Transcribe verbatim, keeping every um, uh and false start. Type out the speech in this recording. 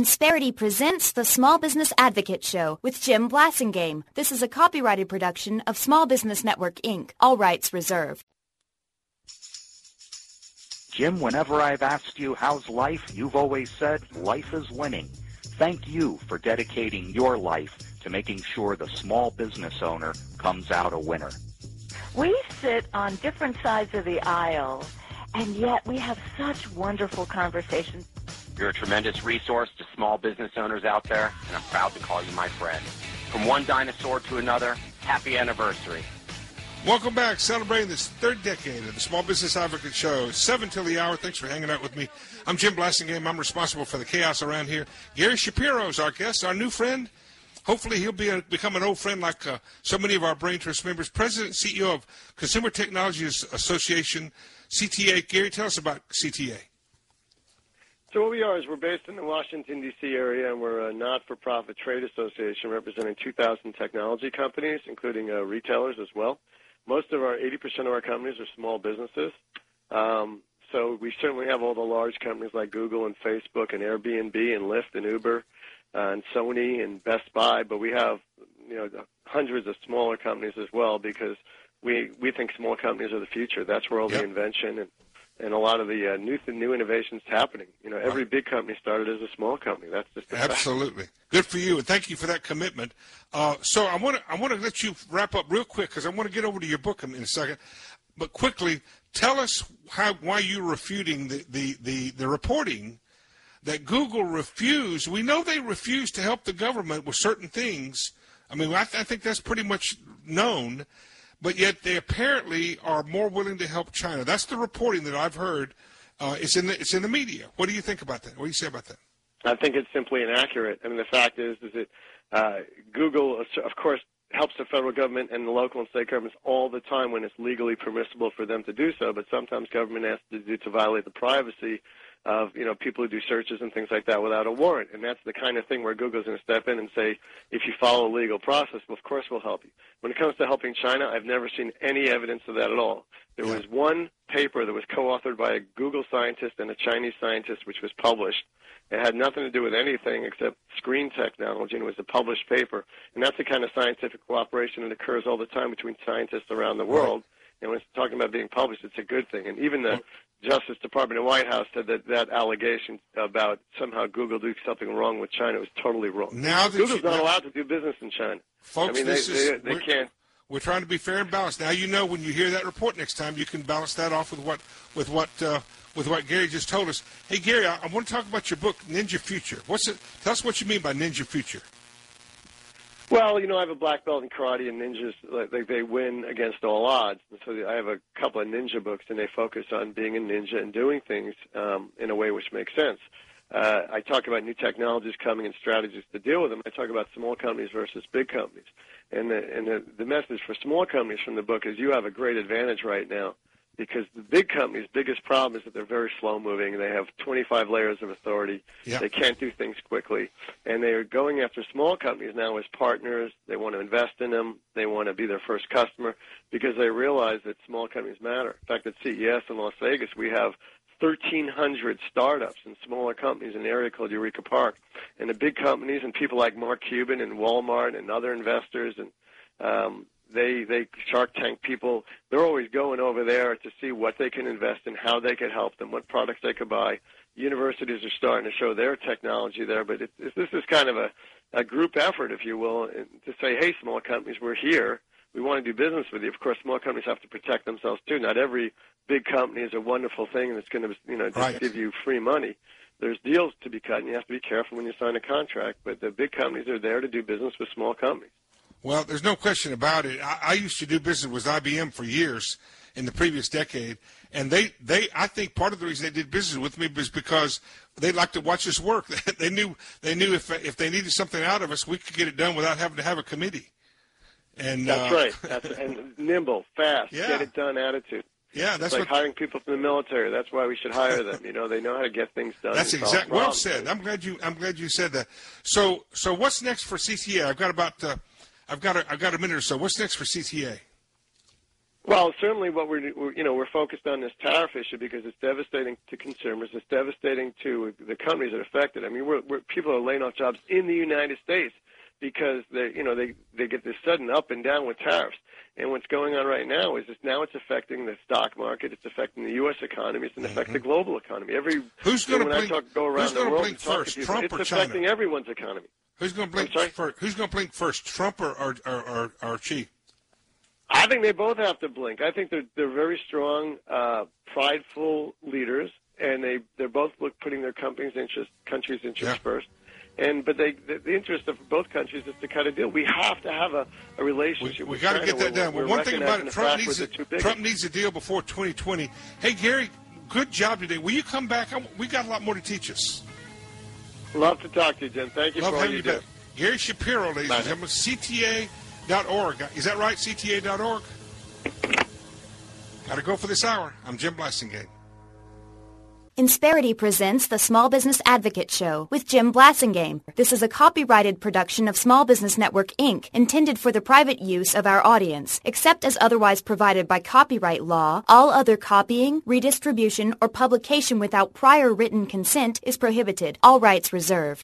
Insperity presents the Small Business Advocate Show with Jim Blasingame. This is a copyrighted production of Small Business Network, Incorporated. All rights reserved. Jim, whenever I've asked you how's life, you've always said life is winning. Thank you for dedicating your life to making sure the small business owner comes out a winner. We sit on different sides of the aisle, and yet we have such wonderful conversations. You're a tremendous resource to small business owners out there, and I'm proud to call you my friend. From one dinosaur to another, happy anniversary. Welcome back, celebrating this third decade of the Small Business Advocate Show, seven till the hour. Thanks for hanging out with me. I'm Jim Blasingame. I'm responsible for the chaos around here. Gary Shapiro is our guest, our new friend. Hopefully he'll be a, become an old friend like uh, so many of our Brain Trust members. President and C E O of Consumer Technologies Association, C T A. Gary, tell us about C T A. So what we are is we're based in the Washington, D C area, and we're a not-for-profit trade association representing two thousand technology companies, including uh, retailers as well. Most of our, eighty percent of our companies are small businesses. Um, so we certainly have all the large companies like Google and Facebook and Airbnb and Lyft and Uber uh, and Sony and Best Buy, but we have, you know, hundreds of smaller companies as well because we, we think small companies are the future. That's where all yep. the invention and And a lot of the uh, new new innovations happening. You know, every big company started as a small company. That's just a absolutely fact. Good for you, and thank you for that commitment. Uh, so I want to I want to let you wrap up real quick because I want to get over to your book in a second. But quickly, tell us how why you're refuting the, the, the, the reporting that Google refused. We know they refused to help the government with certain things. I mean, I, th- I think that's pretty much known. But yet they apparently are more willing to help China. That's the reporting that I've heard. Uh, it's in the it's in the media. What do you think about that? What do you say about that? I think it's simply inaccurate. I mean, the fact is, is that uh, Google, of course, helps the federal government and the local and state governments all the time when it's legally permissible for them to do so. But sometimes government has to do to violate the privacy of, you know, people who do searches and things like that without a warrant. And that's the kind of thing where Google's going to step in and say, if you follow a legal process, well, of course we'll help you. When it comes to helping China, I've never seen any evidence of that at all. There was one paper that was co-authored by a Google scientist and a Chinese scientist, which was published. It had nothing to do with anything except screen technology, and it was a published paper. And that's the kind of scientific cooperation that occurs all the time between scientists around the world. And when it's talking about being published, it's a good thing. And even the Justice Department and White House said that that allegation about somehow Google doing something wrong with China was totally wrong. Now that Google's you, not allowed to do business in China. Folks, I mean, this they, is, they, they we're, can't. We're trying to be fair and balanced. Now you know when you hear that report next time, you can balance that off with what with what uh, with what Gary just told us. Hey, Gary, I, I want to talk about your book, Ninja Future. What's it? Tell us what you mean by Ninja Future. Well, you know, I have a black belt in karate, and ninjas, like, they win against all odds. And so I have a couple of ninja books, and they focus on being a ninja and doing things um, in a way which makes sense. Uh, I talk about new technologies coming and strategies to deal with them. I talk about small companies versus big companies. And the, and the, the message for small companies from the book is you have a great advantage right now because the big companies' biggest problem is that they're very slow-moving. They have twenty-five layers of authority. Yep. They can't do things quickly. And they are going after small companies now as partners. They want to invest in them. They want to be their first customer because they realize that small companies matter. In fact, at C E S in Las Vegas, we have thirteen hundred startups and smaller companies in an area called Eureka Park. And the big companies and people like Mark Cuban and Walmart and other investors and um, They, they Shark Tank people, they're always going over there to see what they can invest in, how they could help them, what products they could buy. Universities are starting to show their technology there, but it, it, this is kind of a, a group effort, if you will, to say, hey, small companies, we're here. We want to do business with you. Of course, small companies have to protect themselves, too. Not every big company is a wonderful thing and it's going to, you know, just right. give you free money. There's deals to be cut, and you have to be careful when you sign a contract, but the big companies are there to do business with small companies. Well, there's no question about it. I, I used to do business with I B M for years in the previous decade, and they, they I think part of the reason they did business with me was because they liked to watch us work. they knew they knew if if they needed something out of us, we could get it done without having to have a committee. And that's uh, right. That's, and nimble, fast, yeah. get it done attitude. Yeah, that's it's like what, hiring people from the military. That's why we should hire them. You know, they know how to get things done. That's exactly well said. I'm glad you I'm glad you said that. So so what's next for C T A? I've got about. Uh, I've got a, I've got a minute or so. What's next for C T A? Well, certainly what we're, we're, you know, we're focused on this tariff issue because it's devastating to consumers. It's devastating to the companies that are affected. I mean, we're, we're, people are laying off jobs in the United States because they, you know, they, they get this sudden up and down with tariffs. And what's going on right now is it's now it's affecting the stock market. It's affecting the U S economy. It's going to affect mm-hmm. the global economy. Every who's going to when blink, I talk, go around who's the going to world blink first, people, Trump it's or China? affecting everyone's economy. Who's going to blink first? Who's going to blink first, Trump or or, or, or, or Xi? I think they both have to blink. I think they're they're very strong, uh, prideful leaders, and they they're both look, putting their company's interest, country's interest yeah. first. And but they the, the interest of both countries is to cut a deal. We have to have a, a relationship. We, we got to get that done. Well, one thing about it, Trump needs a, Trump needs a deal before twenty twenty. Hey, Gary, good job today. Will you come back? We got a lot more to teach us. Love to talk to you, Jim. Thank you Love for all you, you do. back. Gary Shapiro, ladies and gentlemen, C T A dot org. Is that right? C T A dot org. Got to go for this hour. I'm Jim Blasingame. Insperity presents the Small Business Advocate Show with Jim Blasingame. This is a copyrighted production of Small Business Network, Incorporated, intended for the private use of our audience. Except as otherwise provided by copyright law, all other copying, redistribution, or publication without prior written consent is prohibited. All rights reserved.